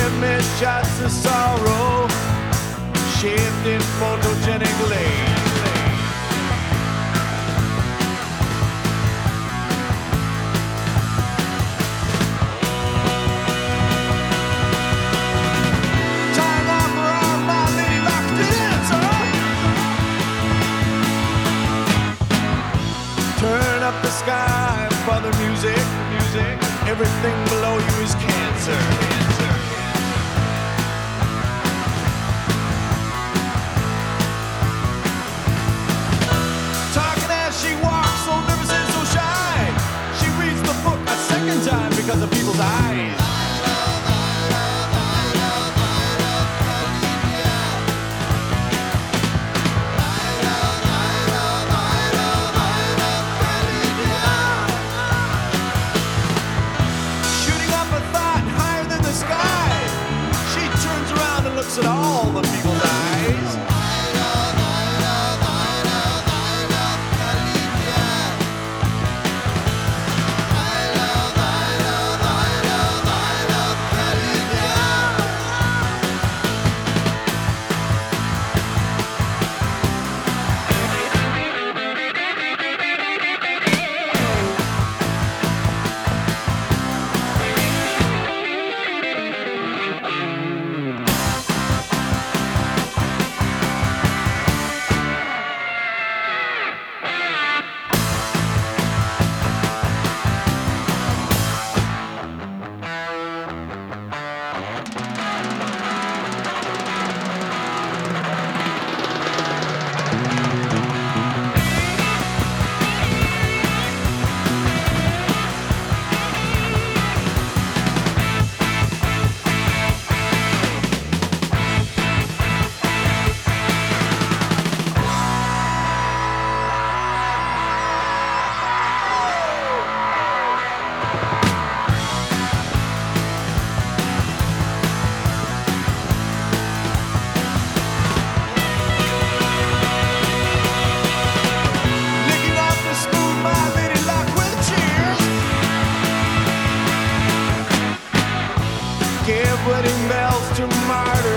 Give me shots of sorrow, shaped in photogenic lace. Tying up around my lady like dancer. Turn up the sky for the music. Everything below you is cancer. Talking as she walks, so nervous and so shy. She reads the book a second time because of people's eyes. At all the people's eyes. Wedding bells to martyrs.